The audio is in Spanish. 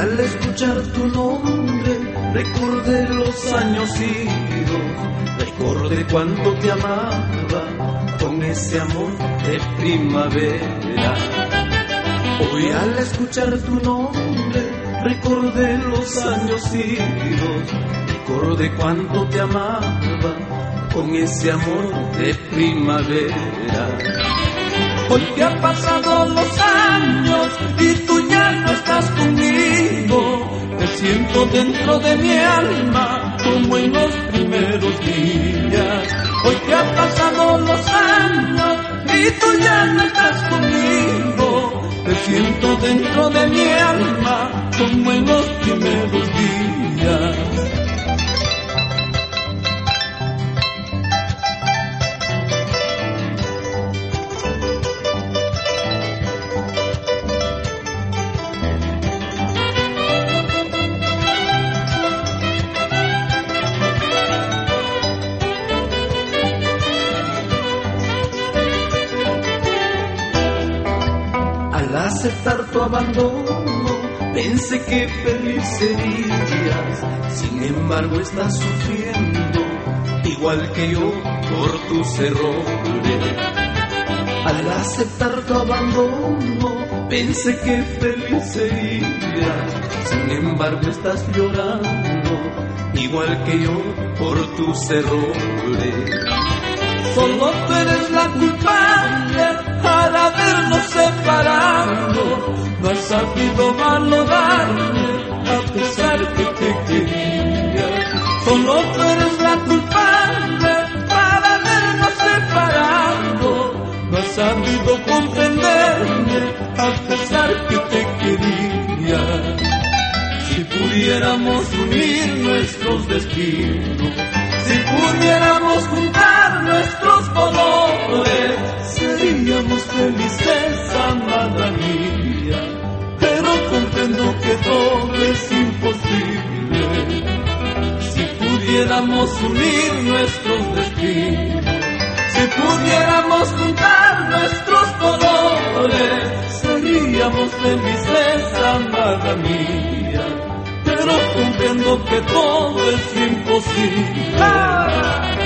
al escuchar tu nombre recordé los años idos, recordé cuánto te amaba con ese amor de primavera. Hoy al escuchar tu nombre recordé los años idos, recordé cuánto te amaba con ese amor de primavera. Hoy que han pasado los años y tú ya no estás conmigo, te siento dentro de mi alma como en los primeros días. Hoy que han pasado los años y tú ya no estás conmigo, te siento dentro de mi alma como en los primeros días. Al aceptar tu abandono, pensé que feliz serías. Sin embargo, estás sufriendo, igual que yo, por tus errores. Al aceptar tu abandono, pensé que feliz serías. Sin embargo, estás llorando, igual que yo, por tus errores. Solo tú eres la culpable al habernos separado. No has sabido valorarme a pesar que te quería. Solo tú eres la culpable al habernos separado. No has sabido comprenderme a pesar que te quería. Si pudiéramos unir nuestros destinos, si pudiéramos juntar nuestros colores, seríamos felices, amada mía. Pero comprendo que todo es imposible. Si pudiéramos unir nuestros destinos, si pudiéramos juntar nuestros colores, seríamos felices, amada mía. Pero comprendo que todo es imposible.